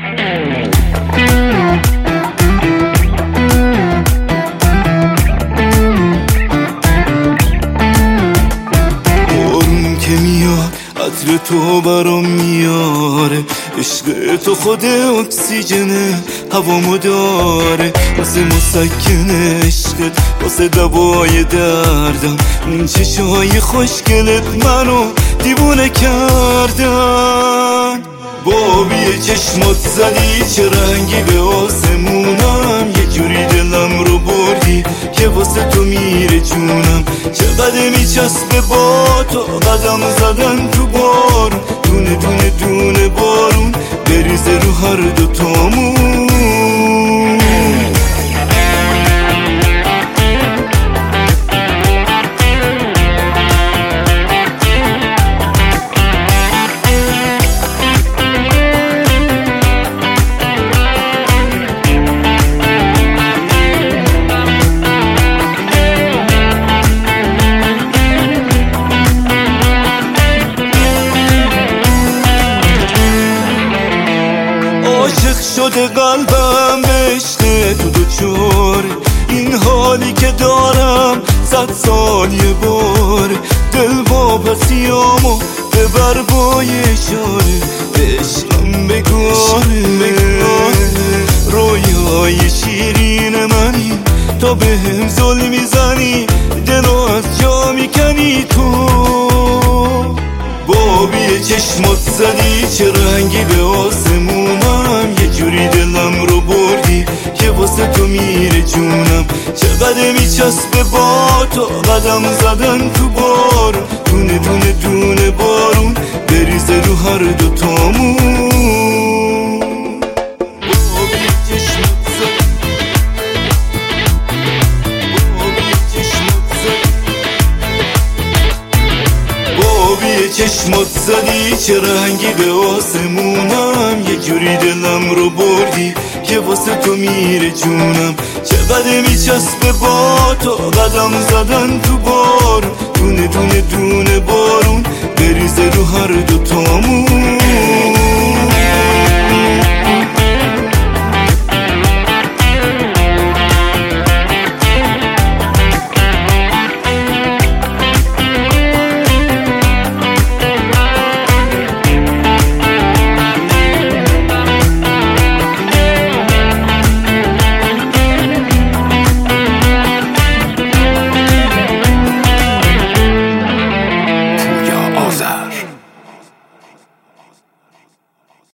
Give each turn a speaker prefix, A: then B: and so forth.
A: عطر تو برام میاره، عشق تو خود اکسیژن هوامو داره، واسه مسکن عشقت، واسه دوای دردم. اون چشای خوشگلت منو دیوونه کردن. بابی چشمات زدی چه رنگی به آسمونم، یه جوری دلم رو بردی که واسه تو میره جونم. چقدر میچسبه با تو قدم زدن تو بارون، دونه دونه دونه بارون بریزه رو هر دوتامون. عاشق شده قلبم به عشق تو دوچاره، این حالی که دارم 100 سال یه باره. دل واپسیامو ببر با یه اشاره، عشقم بگاره. رویای شیرین منی، تا بهم ظلم میزنی دلو از جا میکنی تو. بابی چشمات زدی چه رنگی به آسمونم، یه جوری دلم رو بردی که واسه تو میره جونم. چقدر میچسبه با تو قدم زدن تو بارون، دونه دونه دونه بارون بریزه رو هر دوتامون. بابی چشمات زدی، بابی چشمات زدی، بابی چشمات زدی چه رنگی به آسمونم، یه جوری دلم رو بردی که واسه تو میره جونم. چقدر میچسبه با تو قدم زدن تو بارون، دونه دونه دونه بارون بریزه رو هر دوتامون.